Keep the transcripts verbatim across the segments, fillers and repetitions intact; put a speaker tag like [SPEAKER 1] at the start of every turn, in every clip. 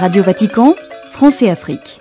[SPEAKER 1] Radio Vatican, France et Afrique.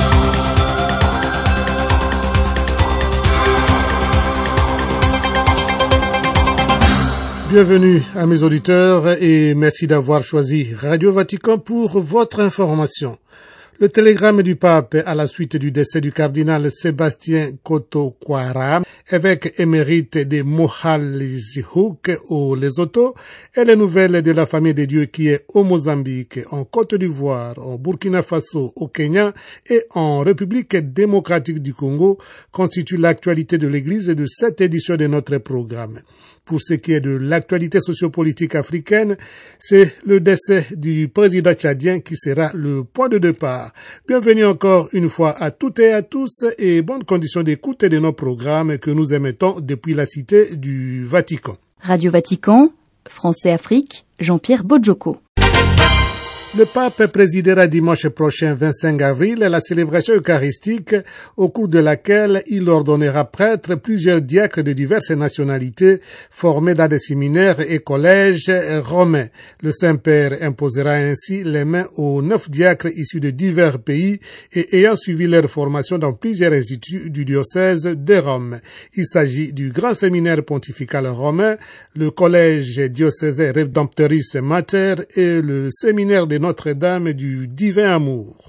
[SPEAKER 2] Bienvenue à mes auditeurs et merci d'avoir choisi Radio Vatican pour votre information. Le télégramme du pape à la suite du décès du cardinal Sébastien Koto-Kouara, évêque émérite de Mohali-Zihuk au Lesotho, et les nouvelles de la famille de Dieu qui est au Mozambique, en Côte d'Ivoire, au Burkina Faso, au Kenya et en République démocratique du Congo constituent l'actualité de l'Église de cette édition de notre programme. Pour ce qui est de l'actualité sociopolitique africaine, c'est le décès du président tchadien qui sera le point de départ. Bienvenue encore une fois à toutes et à tous et bonnes conditions d'écoute de nos programmes que nous émettons depuis la cité du Vatican.
[SPEAKER 1] Radio Vatican, France et Afrique, Jean-Pierre Bodjoko.
[SPEAKER 2] Le pape présidera dimanche prochain, vingt-cinq avril, la célébration eucharistique au cours de laquelle il ordonnera prêtres plusieurs diacres de diverses nationalités formés dans des séminaires et collèges romains. Le Saint-Père imposera ainsi les mains aux neuf diacres issus de divers pays et ayant suivi leur formation dans plusieurs instituts du diocèse de Rome. Il s'agit du grand séminaire pontifical romain, le collège diocésain Redemptoris Mater et le séminaire de Notre-Dame du Divin Amour.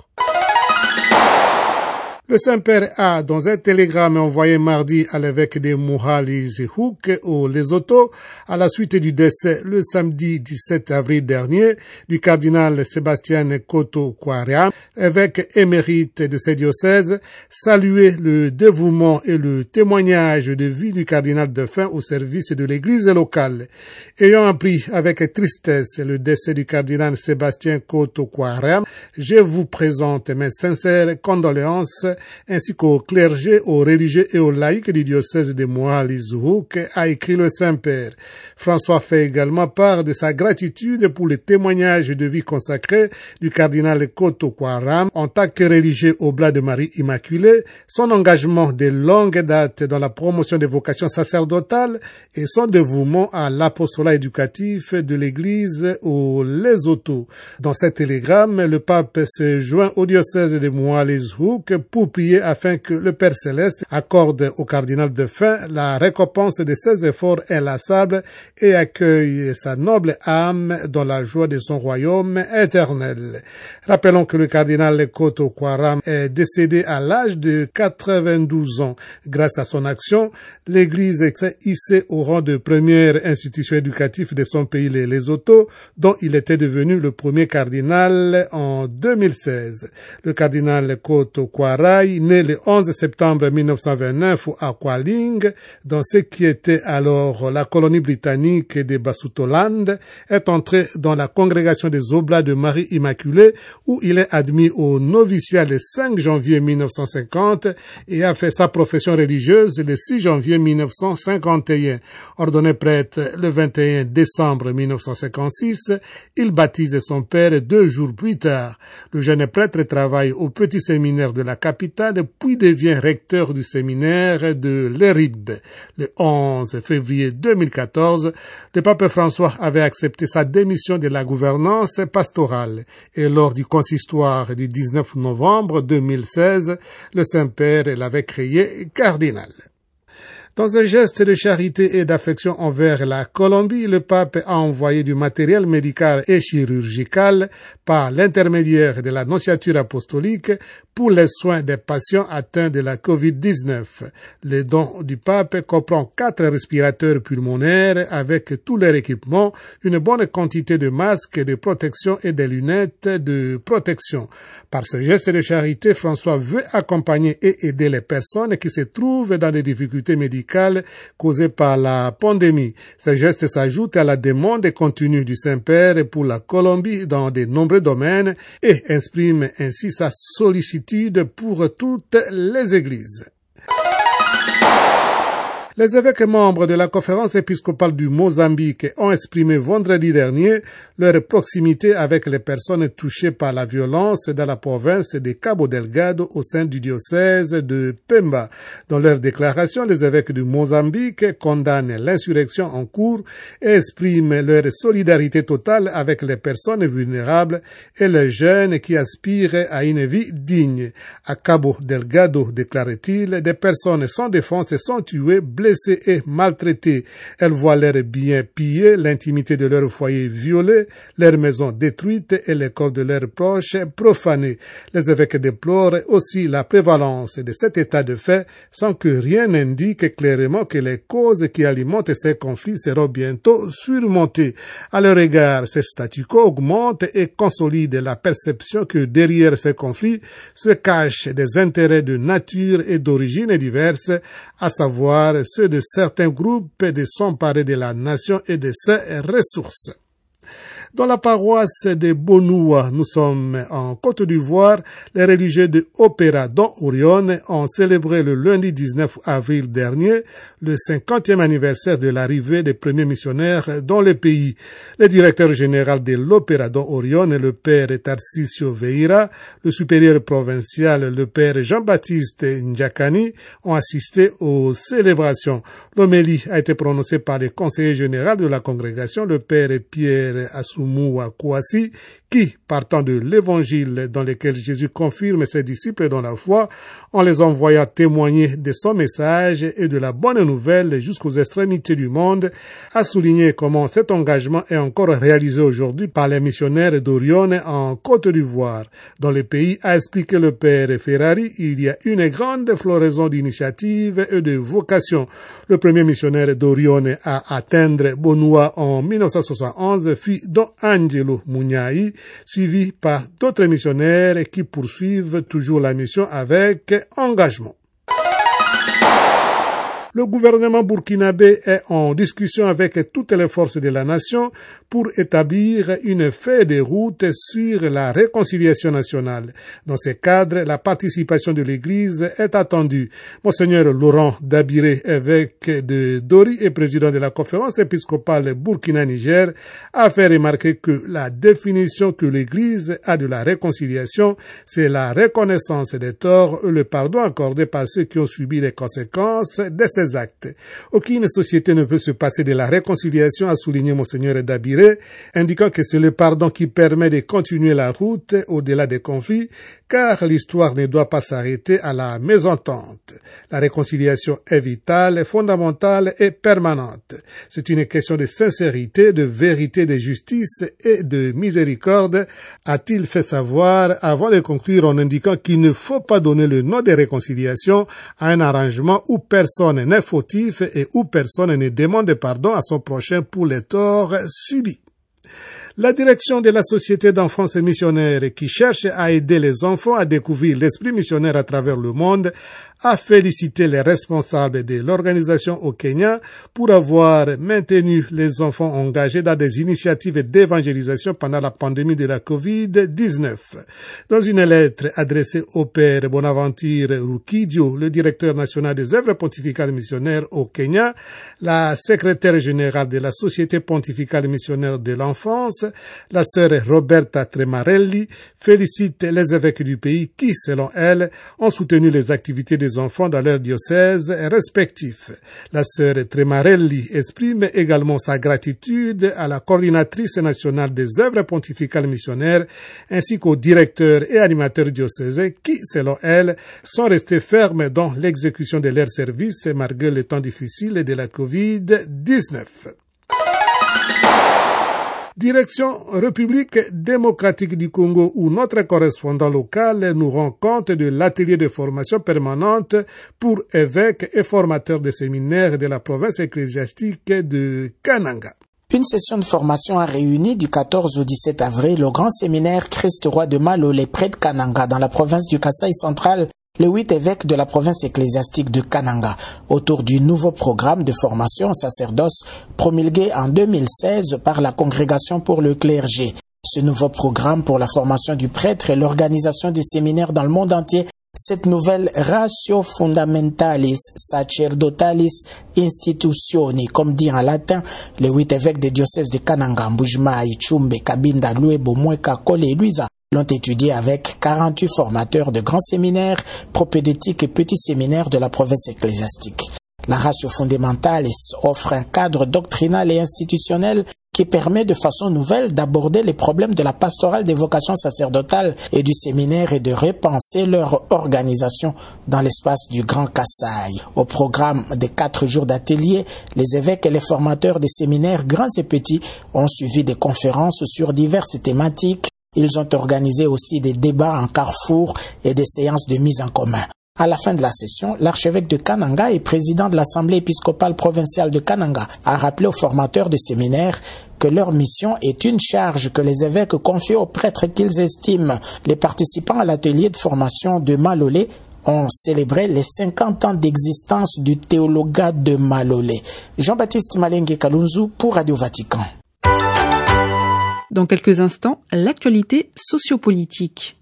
[SPEAKER 2] Le Saint-Père a, dans un télégramme envoyé mardi à l'évêque de Mohali-Zihuk au Lesotho, à la suite du décès le samedi dix-sept avril dernier du cardinal Sébastien Koto-Kouara, évêque émérite de ce diocèse, salué le dévouement et le témoignage de vie du cardinal défunt au service de l'église locale. Ayant appris avec tristesse le décès du cardinal Sébastien Koto-Kouara, je vous présente mes sincères condoléances ainsi qu'au clergé, aux religieux et aux laïcs du diocèse de Mohali-Zihuk, a écrit le Saint-Père. François fait également part de sa gratitude pour le témoignage de vie consacré du cardinal Koto-Kouara en tant que religieux au Oblat de Marie Immaculée, son engagement de longue date dans la promotion des vocations sacerdotales et son dévouement à l'apostolat éducatif de l'Église au Lesotho. Dans cet télégramme, le pape se joint au diocèse de Mohali-Zihuk pour prier afin que le Père Céleste accorde au cardinal défunt la récompense de ses efforts inlassables et accueille sa noble âme dans la joie de son royaume éternel. Rappelons que le cardinal Koto-Kouara est décédé à l'âge de quatre-vingt-douze ans. Grâce à son action, l'Église s'est hissée au rang de première institution éducative de son pays, le Lesotho, dont il était devenu le premier cardinal en deux mille seize. Le cardinal Koto-Kouara, né le onze septembre mille neuf cent vingt-neuf à Kwaling, dans ce qui était alors la colonie britannique de Basutoland, est entré dans la congrégation des Oblats de Marie Immaculée, où il est admis au noviciat le cinq janvier mille neuf cent cinquante et a fait sa profession religieuse le six janvier mille neuf cent cinquante et un. Ordonné prêtre le vingt et un décembre mille neuf cent cinquante-six, il baptise son père deux jours plus tard. Le jeune prêtre travaille au petit séminaire de la capitale puis devient recteur du séminaire de l'Érib. Le onze février deux mille quatorze, le pape François avait accepté sa démission de la gouvernance pastorale et lors du consistoire du dix-neuf novembre deux mille seize, le Saint-Père l'avait créé cardinal. Dans un geste de charité et d'affection envers la Colombie, le pape a envoyé du matériel médical et chirurgical par l'intermédiaire de la nonciature apostolique pour les soins des patients atteints de la covid dix-neuf. Le don du pape comprend quatre respirateurs pulmonaires avec tous leurs équipements, une bonne quantité de masques de protection et des lunettes de protection. Par ce geste de charité, François veut accompagner et aider les personnes qui se trouvent dans des difficultés médicales causées par la pandémie. Ce geste s'ajoute à la demande continue du Saint-Père pour la Colombie dans de nombreux domaines et exprime ainsi sa sollicitude pour toutes les églises. Les évêques membres de la conférence épiscopale du Mozambique ont exprimé vendredi dernier leur proximité avec les personnes touchées par la violence dans la province de Cabo Delgado au sein du diocèse de Pemba. Dans leur déclaration, les évêques du Mozambique condamnent l'insurrection en cours et expriment leur solidarité totale avec les personnes vulnérables et les jeunes qui aspirent à une vie digne. À Cabo Delgado, déclare-t-il, des personnes sans défense sont tuées, blessées et maltraitées. Elles voient leurs biens pillés, l'intimité de leur foyer violée, leurs maisons détruites et les corps de leurs proches profanés. Les évêques déplorent aussi la prévalence de cet état de fait sans que rien n'indique clairement que les causes qui alimentent ces conflits seront bientôt surmontées. À leur égard, ce statu quo augmente et consolide la perception que derrière ces conflits se cachent des intérêts de nature et d'origine diverses, à savoir ceux de certains groupes de s'emparer de la nation et de ses ressources. Dans la paroisse de Bonoua, nous sommes en Côte d'Ivoire, les religieux de Opéra Don Orion ont célébré le lundi dix-neuf avril dernier le cinquantième anniversaire de l'arrivée des premiers missionnaires dans le pays. Le directeur général de l'Opéra Don Orion, le père Tarcisio Veira, le supérieur provincial, le père Jean-Baptiste Ndjakani, ont assisté aux célébrations. L'homélie a été prononcée par le conseiller général de la congrégation, le père Pierre Assou Moua Kouassi, qui, partant de l'évangile dans lequel Jésus confirme ses disciples dans la foi, en les envoyant témoigner de son message et de la bonne nouvelle jusqu'aux extrémités du monde, a souligné comment cet engagement est encore réalisé aujourd'hui par les missionnaires d'Orion en Côte d'Ivoire. Dans le pays, a expliqué le père Ferrari, il y a une grande floraison d'initiatives et de vocations. Le premier missionnaire d'Orion à atteindre Bonoua en mille neuf cent soixante et onze fut Don Angelo Mouniaï, suivi par d'autres missionnaires qui poursuivent toujours la mission avec engagement. Le gouvernement burkinabé est en discussion avec toutes les forces de la nation pour établir une feuille de route sur la réconciliation nationale. Dans ce cadre, la participation de l'Église est attendue. Monseigneur Laurent Dabiré, évêque de Dori et président de la conférence épiscopale Burkina-Niger, a fait remarquer que la définition que l'Église a de la réconciliation, c'est la reconnaissance des torts et le pardon accordé par ceux qui ont subi les conséquences de ces actes. Aucune société ne peut se passer de la réconciliation, a souligné Monseigneur Dabiré, indiquant que c'est le pardon qui permet de continuer la route au-delà des conflits, car l'histoire ne doit pas s'arrêter à la mésentente. La réconciliation est vitale, fondamentale et permanente. C'est une question de sincérité, de vérité, de justice et de miséricorde, a-t-il fait savoir avant de conclure en indiquant qu'il ne faut pas donner le nom de réconciliation à un arrangement où personne n'est fautif et où personne ne demande pardon à son prochain pour les torts subis. La direction de la Société d'enfance missionnaire qui cherche à aider les enfants à découvrir l'esprit missionnaire à travers le monde a félicité les responsables de l'organisation au Kenya pour avoir maintenu les enfants engagés dans des initiatives d'évangélisation pendant la pandémie de la covid dix-neuf. Dans une lettre adressée au père Bonaventure Rukidio, le directeur national des œuvres pontificales missionnaires au Kenya, la secrétaire générale de la Société pontificale missionnaire de l'enfance, la sœur Roberta Tremarelli, félicite les évêques du pays qui, selon elle, ont soutenu les activités des enfants dans leurs diocèses respectifs. La sœur Tremarelli exprime également sa gratitude à la coordinatrice nationale des œuvres pontificales missionnaires ainsi qu'aux directeurs et animateurs diocésains qui, selon elle, sont restés fermes dans l'exécution de leurs services malgré le temps difficile de la covid dix-neuf. Direction République démocratique du Congo où notre correspondant local nous rend compte de l'atelier de formation permanente pour évêques et formateurs de séminaires de la province ecclésiastique de Kananga.
[SPEAKER 3] Une session de formation a réuni du quatorze au dix-sept avril au grand séminaire Christ-Roi de Malolé près de Kananga dans la province du Kasaï central, les huit évêques de la province ecclésiastique de Kananga, autour du nouveau programme de formation au sacerdoce promulgué en deux mille seize par la Congrégation pour le clergé. Ce nouveau programme pour la formation du prêtre et l'organisation du séminaire dans le monde entier Cette nouvelle ratio fundamentalis sacerdotalis institutioni, comme dit en latin les huit évêques des diocèses de Kananga, Mbujima, Ichumbe, Kabinda, Luebo, Mweka, Kole et Luisa, l'ont étudié avec quarante-huit formateurs de grands séminaires, propédeutiques et petits séminaires de la province ecclésiastique. La ratio fundamentalis offre un cadre doctrinal et institutionnel qui permet de façon nouvelle d'aborder les problèmes de la pastorale des vocations sacerdotales et du séminaire et de repenser leur organisation dans l'espace du Grand Kasaï. Au programme des quatre jours d'atelier, les évêques et les formateurs des séminaires grands et petits ont suivi des conférences sur diverses thématiques. Ils ont organisé aussi des débats en carrefour et des séances de mise en commun. À la fin de la session, l'archevêque de Kananga et président de l'Assemblée épiscopale provinciale de Kananga a rappelé aux formateurs de séminaires que leur mission est une charge que les évêques confient aux prêtres qu'ils estiment. Les participants à l'atelier de formation de Malolé ont célébré les cinquante ans d'existence du théologat de Malolé. Jean-Baptiste Malengue Kalunzu pour Radio Vatican.
[SPEAKER 1] Dans quelques instants, l'actualité sociopolitique.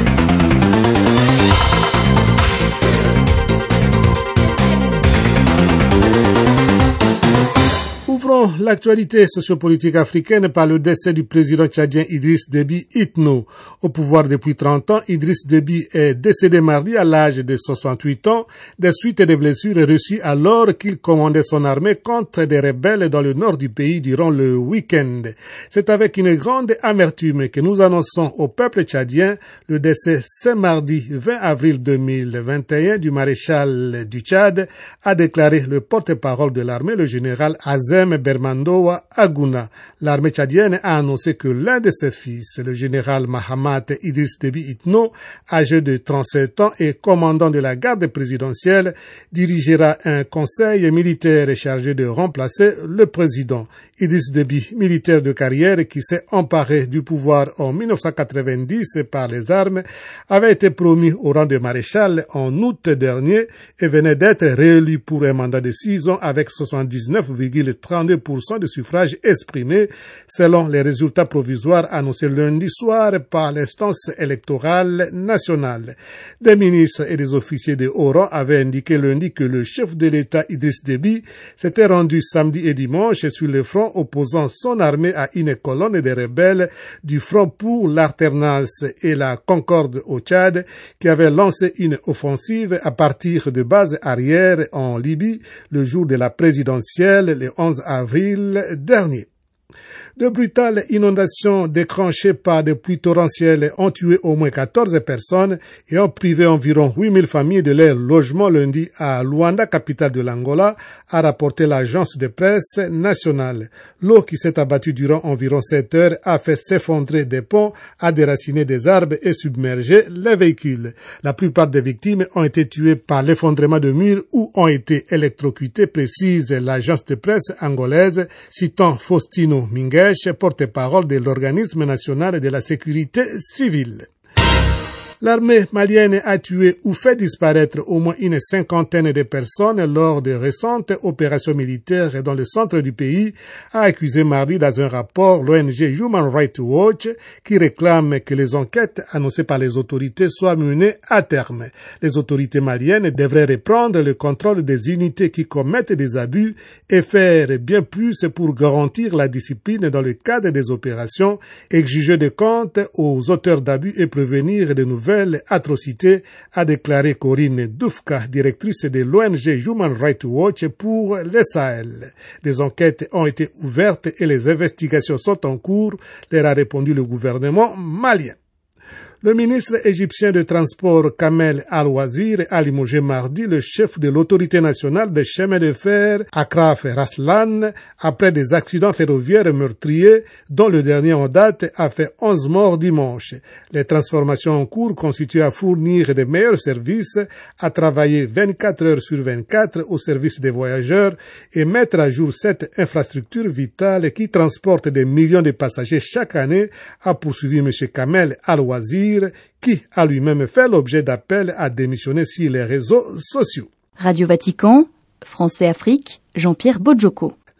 [SPEAKER 2] Ouvrons l'actualité sociopolitique africaine par le décès du président tchadien Idriss Déby Itno. Au pouvoir depuis trente ans, Idriss Déby est décédé mardi à l'âge de soixante-huit ans des suites des blessures reçues alors qu'il commandait son armée contre des rebelles dans le nord du pays durant le week-end. C'est avec une grande amertume que nous annonçons au peuple tchadien le décès ce mardi vingt avril deux mille vingt et un du maréchal du Tchad, a déclaré le porte-parole de l'armée, le général Azem Bermandoa Aguna. L'armée tchadienne a annoncé que l'un de ses fils, le général Mahamat Idriss Déby Itno, âgé de trente-sept ans et commandant de la garde présidentielle, dirigera un conseil militaire chargé de remplacer le président. Idriss Déby, militaire de carrière qui s'est emparé du pouvoir en mille neuf cent quatre-vingt-dix par les armes, avait été promu au rang de maréchal en août dernier et venait d'être réélu pour un mandat de six ans avec soixante-dix-neuf virgule trente-deux pour cent de suffrages exprimés, selon les résultats provisoires annoncés lundi soir par l'instance électorale nationale. Des ministres et des officiers de haut rang avaient indiqué lundi que le chef de l'État Idriss Déby s'était rendu samedi et dimanche sur le front opposant son armée à une colonne de rebelles du Front pour l'alternance et la concorde au Tchad qui avait lancé une offensive à partir de bases arrière en Libye le jour de la présidentielle le onze avril dernier. De brutales inondations déclenchées par des pluies torrentielles ont tué au moins quatorze personnes et ont privé environ huit mille familles de leur logement lundi à Luanda, capitale de l'Angola, a rapporté l'agence de presse nationale. L'eau qui s'est abattue durant environ sept heures a fait s'effondrer des ponts, a déraciné des arbres et submergé les véhicules. La plupart des victimes ont été tuées par l'effondrement de murs ou ont été électrocutées, précise l'agence de presse angolaise, citant Faustino Minguez, porte-parole de l'Organisme national de la sécurité civile. L'armée malienne a tué ou fait disparaître au moins une cinquantaine de personnes lors de récentes opérations militaires dans le centre du pays, a accusé mardi dans un rapport l'O N G Human Rights Watch qui réclame que les enquêtes annoncées par les autorités soient menées à terme. Les autorités maliennes devraient reprendre le contrôle des unités qui commettent des abus et faire bien plus pour garantir la discipline dans le cadre des opérations, exiger des comptes aux auteurs d'abus et prévenir de nouvelles atrocités, a déclaré Corinne Dufka, directrice de l'O N G Human Rights Watch pour le Sahel. Des enquêtes ont été ouvertes et les investigations sont en cours, leur a répondu le gouvernement malien. Le ministre égyptien de Transport Kamel Al-Wazir a limogé mardi le chef de l'autorité nationale des chemins de fer, Akraf Raslan, après des accidents ferroviaires meurtriers, dont le dernier en date a fait onze morts dimanche. Les transformations en cours constituent à fournir de meilleurs services, à travailler vingt-quatre heures sur vingt-quatre au service des voyageurs et mettre à jour cette infrastructure vitale qui transporte des millions de passagers chaque année, a poursuivi M. Kamel Al-Wazir, qui a lui-même fait l'objet d'appels à démissionner sur les réseaux sociaux.
[SPEAKER 1] Radio Vatican, Français Afrique, Jean-Pierre Bodjoko.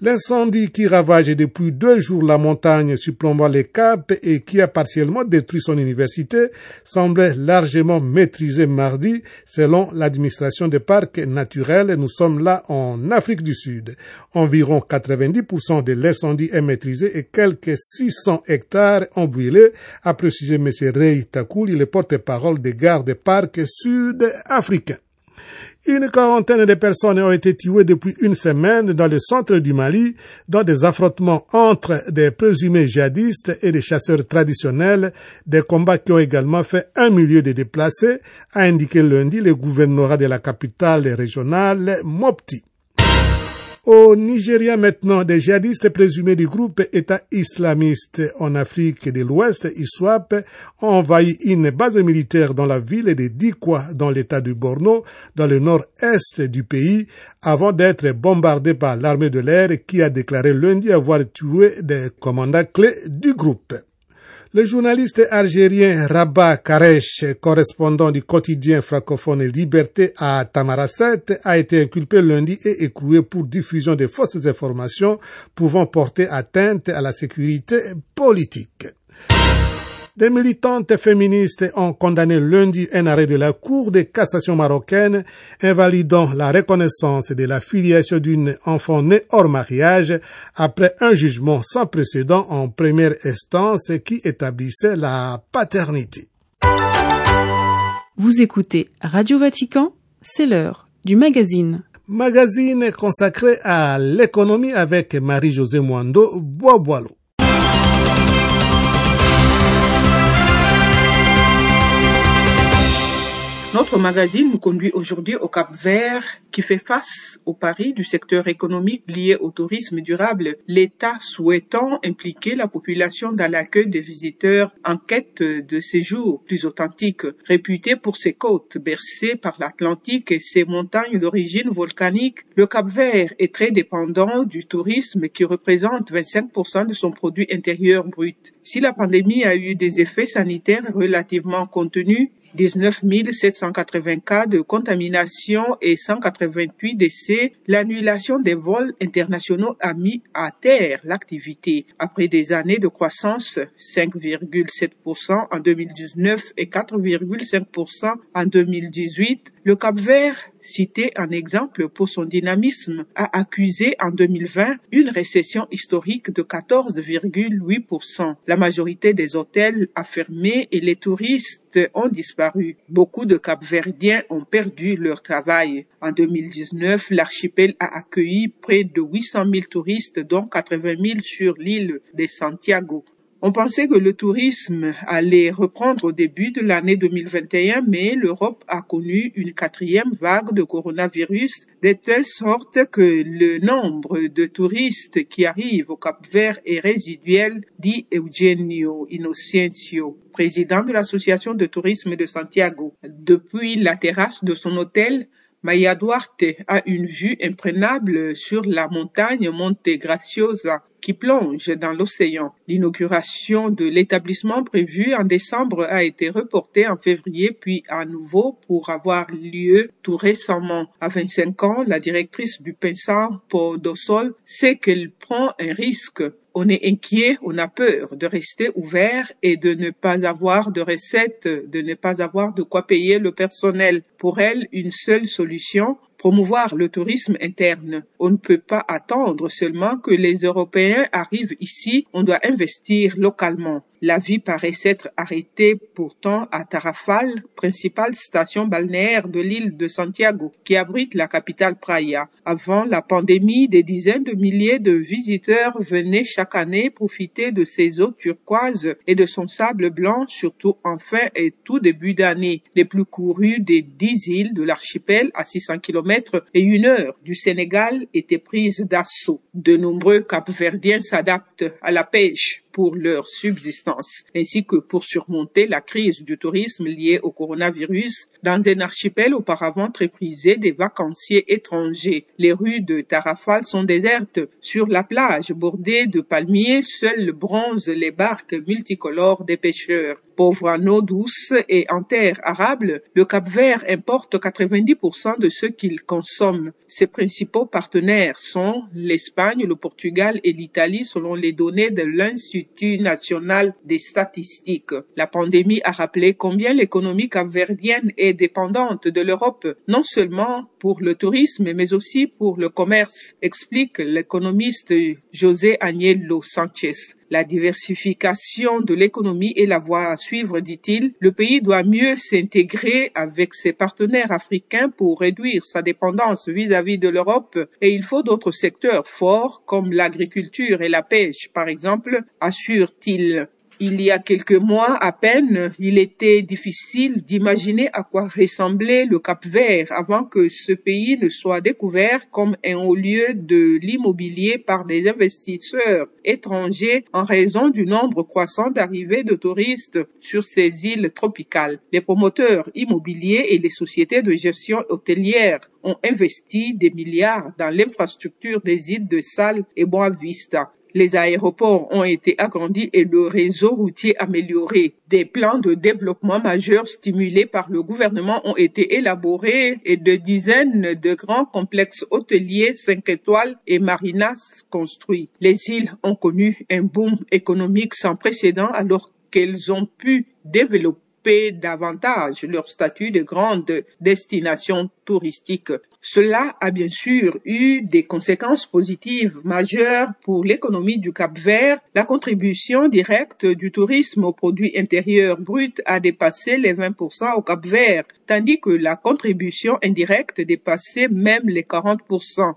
[SPEAKER 2] L'incendie qui ravage depuis deux jours la montagne surplombant les Caps et qui a partiellement détruit son université semblait largement maîtrisé mardi selon l'administration des parcs naturels. Nous sommes là en Afrique du Sud. Environ quatre-vingt-dix pour cent de l'incendie est maîtrisé et quelques six cents hectares ont brûlé, a précisé M. Ray Takouli, le porte-parole des gardes parcs sud-africains. Une quarantaine de personnes ont été tuées depuis une semaine dans le centre du Mali, dans des affrontements entre des présumés djihadistes et des chasseurs traditionnels, des combats qui ont également fait un millier de déplacés, a indiqué lundi le gouvernorat de la capitale régionale Mopti. Au Nigeria maintenant, des djihadistes présumés du groupe État islamiste en Afrique de l'Ouest, I S W A P, ont envahi une base militaire dans la ville de Dikwa, dans l'état du Borno, dans le nord-est du pays, avant d'être bombardés par l'armée de l'air qui a déclaré lundi avoir tué des commandants clés du groupe. Le journaliste algérien Rabat Karesh, correspondant du quotidien francophone Liberté à Tamaracet, a été inculpé lundi et écroué pour diffusion de fausses informations pouvant porter atteinte à la sécurité politique. Des militantes féministes ont condamné lundi un arrêt de la Cour de cassation marocaine invalidant la reconnaissance de la filiation d'une enfant née hors mariage après un jugement sans précédent en première instance qui établissait la paternité.
[SPEAKER 1] Vous écoutez Radio Vatican, c'est l'heure du magazine.
[SPEAKER 2] Magazine consacré à l'économie avec Marie-Josée Mwando Bois-Boileau.
[SPEAKER 4] Notre magazine nous conduit aujourd'hui au Cap-Vert qui fait face aux paris du secteur économique lié au tourisme durable, l'État souhaitant impliquer la population dans l'accueil des visiteurs en quête de séjours plus authentiques. Réputé pour ses côtes bercées par l'Atlantique et ses montagnes d'origine volcanique, le Cap-Vert est très dépendant du tourisme qui représente vingt-cinq pour cent de son produit intérieur brut. Si la pandémie a eu des effets sanitaires relativement contenus, dix-neuf mille sept cent quatre-vingts cas de contamination et cent quatre-vingt-huit décès, l'annulation des vols internationaux a mis à terre l'activité. Après des années de croissance, cinq virgule sept pour cent en deux mille dix-neuf et quatre virgule cinq pour cent en deux mille dix-huit, le Cap-Vert, cité en exemple pour son dynamisme, a accusé en deux mille vingt une récession historique de quatorze virgule huit pour cent. La majorité des hôtels a fermé et les touristes ont disparu. Beaucoup de Cap-Verdiens ont perdu leur travail. En deux mille dix-neuf, l'archipel a accueilli près de huit cent mille touristes, dont quatre-vingt mille sur l'île de Santiago. On pensait que le tourisme allait reprendre au début de l'année deux mille vingt et un, mais l'Europe a connu une quatrième vague de coronavirus, de telle sorte que le nombre de touristes qui arrivent au Cap-Vert est résiduel, dit Eugenio Inocencio, président de l'Association de tourisme de Santiago. Depuis la terrasse de son hôtel, Maya Duarte a une vue imprenable sur la montagne Monte Graciosa qui plonge dans l'océan. L'inauguration de l'établissement prévue en décembre a été reportée en février puis à nouveau pour avoir lieu tout récemment. À vingt-cinq ans, la directrice du Pensa Podosol sait qu'elle prend un risque. On est inquiet, on a peur de rester ouvert et de ne pas avoir de recettes, de ne pas avoir de quoi payer le personnel. Pour elle, une seule solution, promouvoir le tourisme interne. On ne peut pas attendre seulement que les Européens arrivent ici, on doit investir localement. La vie paraît s'être arrêtée pourtant à Tarrafal, principale station balnéaire de l'île de Santiago, qui abrite la capitale Praia. Avant la pandémie, des dizaines de milliers de visiteurs venaient chaque année profiter de ses eaux turquoises et de son sable blanc, surtout en fin et tout début d'année. Les plus courues des dix îles de l'archipel, à six cents kilomètres et une heure du Sénégal, étaient prises d'assaut. De nombreux Cap-Verdiens s'adaptent à la pêche pour leur subsistance, ainsi que pour surmonter la crise du tourisme liée au coronavirus dans un archipel auparavant très prisé des vacanciers étrangers. Les rues de Tarrafal sont désertes. Sur la plage bordée de palmiers, seuls bronzent les barques multicolores des pêcheurs. Pauvre en eau douce et en terre arable, le Cap-Vert importe quatre-vingt-dix pour cent de ce qu'il consomme. Ses principaux partenaires sont l'Espagne, le Portugal et l'Italie selon les données de l'Institut national des statistiques. La pandémie a rappelé combien l'économie capverdienne est dépendante de l'Europe, non seulement pour le tourisme mais aussi pour le commerce, explique l'économiste José Agnello Sanchez. La diversification de l'économie est la voie à suivre, dit-il. Le pays doit mieux s'intégrer avec ses partenaires africains pour réduire sa dépendance vis-à-vis de l'Europe et il faut d'autres secteurs forts comme l'agriculture et la pêche, par exemple, assure-t-il. Il y a quelques mois à peine, il était difficile d'imaginer à quoi ressemblait le Cap-Vert avant que ce pays ne soit découvert comme un haut lieu de l'immobilier par des investisseurs étrangers en raison du nombre croissant d'arrivées de touristes sur ces îles tropicales. Les promoteurs immobiliers et les sociétés de gestion hôtelière ont investi des milliards dans l'infrastructure des îles de Sal et Boa Vista. Les aéroports ont été agrandis et le réseau routier amélioré. Des plans de développement majeurs stimulés par le gouvernement ont été élaborés et de dizaines de grands complexes hôteliers cinq étoiles et marinas construits. Les îles ont connu un boom économique sans précédent alors qu'elles ont pu développer davantage leur statut de grande destination touristique. Cela a bien sûr eu des conséquences positives majeures pour l'économie du Cap-Vert. La contribution directe du tourisme au produit intérieur brut a dépassé les vingt pour cent au Cap-Vert, tandis que la contribution indirecte dépassait même les quarante pour cent.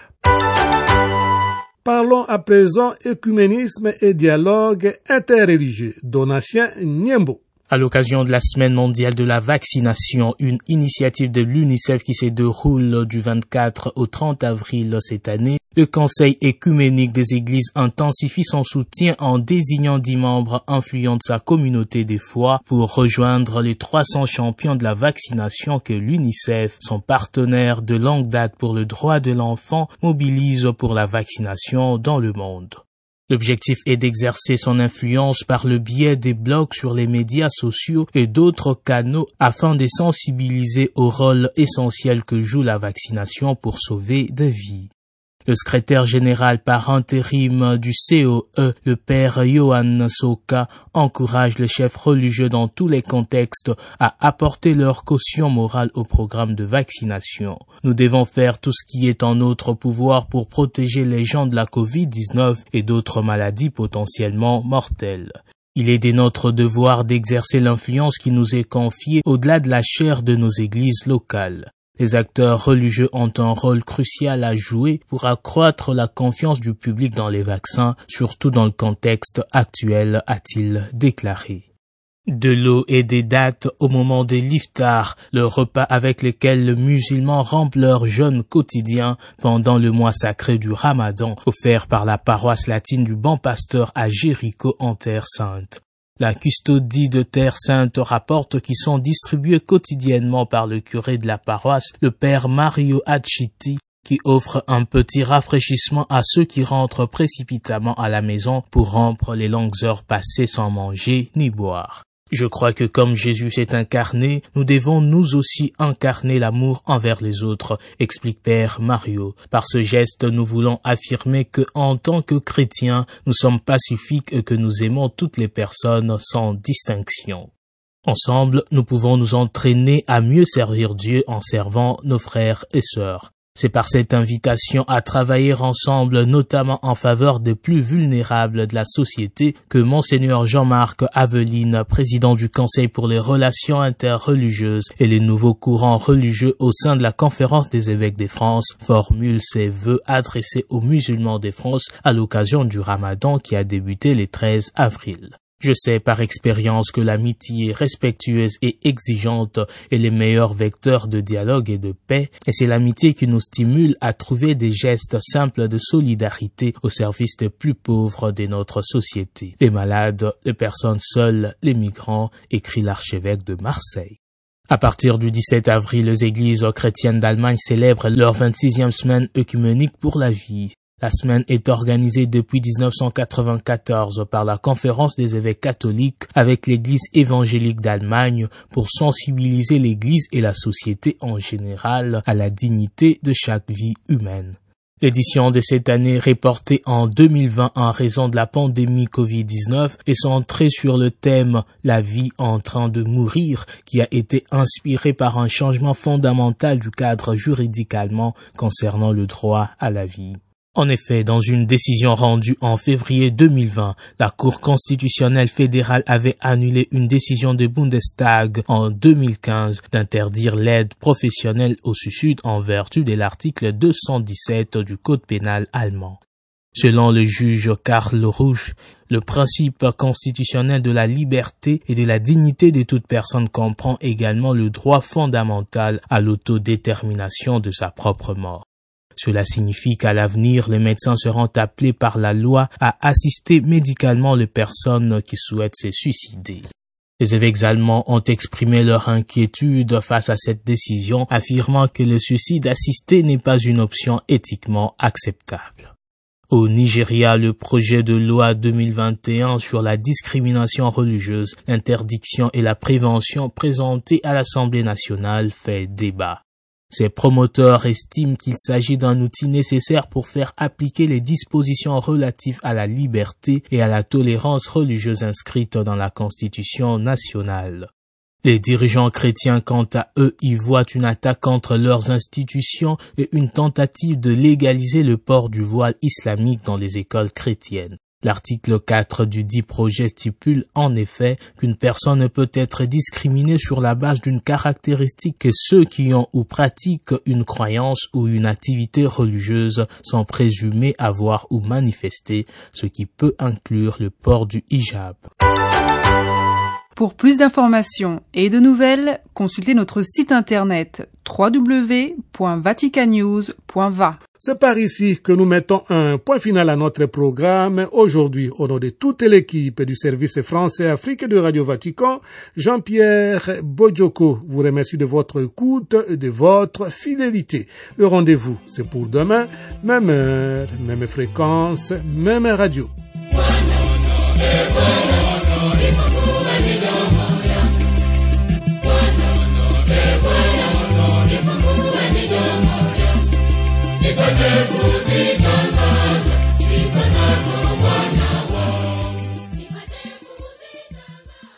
[SPEAKER 2] Parlons à présent œcuménisme et dialogue interreligieux. Donatien Niembo.
[SPEAKER 5] À l'occasion de la Semaine mondiale de la vaccination, une initiative de l'UNICEF qui se déroule du vingt-quatre au trente avril cette année, le Conseil écuménique des Églises intensifie son soutien en désignant dix membres influents de sa communauté des foi pour rejoindre les trois cents champions de la vaccination que l'UNICEF, son partenaire de longue date pour le droit de l'enfant, mobilise pour la vaccination dans le monde. L'objectif est d'exercer son influence par le biais des blogs sur les médias sociaux et d'autres canaux afin de sensibiliser au rôle essentiel que joue la vaccination pour sauver des vies. Le secrétaire général par intérim du C O E, le père Yohan Soka, encourage les chefs religieux dans tous les contextes à apporter leur caution morale au programme de vaccination. Nous devons faire tout ce qui est en notre pouvoir pour protéger les gens de la covid dix-neuf et d'autres maladies potentiellement mortelles. Il est de notre devoir d'exercer l'influence qui nous est confiée au-delà de la chair de nos églises locales. Les acteurs religieux ont un rôle crucial à jouer pour accroître la confiance du public dans les vaccins, surtout dans le contexte actuel, a-t-il déclaré. De l'eau et des dattes au moment des liftar, le repas avec lequel les musulmans rompent leur jeûne quotidien pendant le mois sacré du Ramadan, offert par la paroisse latine du Bon Pasteur à Jéricho en Terre Sainte. La custodie de Terre Sainte rapporte qu'ils sont distribués quotidiennement par le curé de la paroisse, le père Mario Achiti, qui offre un petit rafraîchissement à ceux qui rentrent précipitamment à la maison pour rompre les longues heures passées sans manger ni boire. Je crois que comme Jésus s'est incarné, nous devons nous aussi incarner l'amour envers les autres, explique Père Mario. Par ce geste, nous voulons affirmer que, en tant que chrétiens, nous sommes pacifiques et que nous aimons toutes les personnes sans distinction. Ensemble, nous pouvons nous entraîner à mieux servir Dieu en servant nos frères et sœurs. C'est par cette invitation à travailler ensemble, notamment en faveur des plus vulnérables de la société, que Monseigneur Jean-Marc Aveline, président du Conseil pour les relations interreligieuses et les nouveaux courants religieux au sein de la Conférence des évêques de France, formule ses vœux adressés aux musulmans de France à l'occasion du Ramadan qui a débuté le treize avril. Je sais par expérience que l'amitié respectueuse et exigeante est le meilleur vecteur de dialogue et de paix, et c'est l'amitié qui nous stimule à trouver des gestes simples de solidarité au service des plus pauvres de notre société. Les malades, les personnes seules, les migrants, écrit l'archevêque de Marseille. À partir du dix-sept avril, les églises chrétiennes d'Allemagne célèbrent leur vingt-sixième semaine œcuménique pour la vie. La semaine est organisée depuis dix-neuf cent quatre-vingt-quatorze par la Conférence des évêques catholiques avec l'Église évangélique d'Allemagne pour sensibiliser l'Église et la société en général à la dignité de chaque vie humaine. L'édition de cette année, reportée en deux mille vingt en raison de la pandémie covid dix-neuf, est centrée sur le thème « La vie en train de mourir » qui a été inspiré par un changement fondamental du cadre juridique allemand concernant le droit à la vie. En effet, dans une décision rendue en février deux mille vingt, la Cour constitutionnelle fédérale avait annulé une décision de Bundestag en deux mille quinze d'interdire l'aide professionnelle au suicide en vertu de l'article deux cent dix-sept du Code pénal allemand. Selon le juge Karl Rouch, le principe constitutionnel de la liberté et de la dignité de toute personne comprend également le droit fondamental à l'autodétermination de sa propre mort. Cela signifie qu'à l'avenir, les médecins seront appelés par la loi à assister médicalement les personnes qui souhaitent se suicider. Les évêques allemands ont exprimé leur inquiétude face à cette décision, affirmant que le suicide assisté n'est pas une option éthiquement acceptable. Au Nigeria, le projet de loi deux mille vingt et un sur la discrimination religieuse, l'interdiction et la prévention présenté à l'Assemblée nationale fait débat. Ses promoteurs estiment qu'il s'agit d'un outil nécessaire pour faire appliquer les dispositions relatives à la liberté et à la tolérance religieuse inscrites dans la Constitution nationale. Les dirigeants chrétiens, quant à eux, y voient une attaque contre leurs institutions et une tentative de légaliser le port du voile islamique dans les écoles chrétiennes. L'article quatre du dit projet stipule en effet qu'une personne ne peut être discriminée sur la base d'une caractéristique que ceux qui ont ou pratiquent une croyance ou une activité religieuse sont présumés avoir ou manifester, ce qui peut inclure le port du hijab.
[SPEAKER 6] Pour plus d'informations et de nouvelles, consultez notre site internet w w w point vatican news point v a.
[SPEAKER 2] C'est par ici que nous mettons un point final à notre programme. Aujourd'hui, au nom de toute l'équipe du service français Afrique de Radio Vatican, Jean-Pierre Bojoko vous remercie de votre écoute et de votre fidélité. Le rendez-vous, c'est pour demain, même heure, même fréquence, même radio.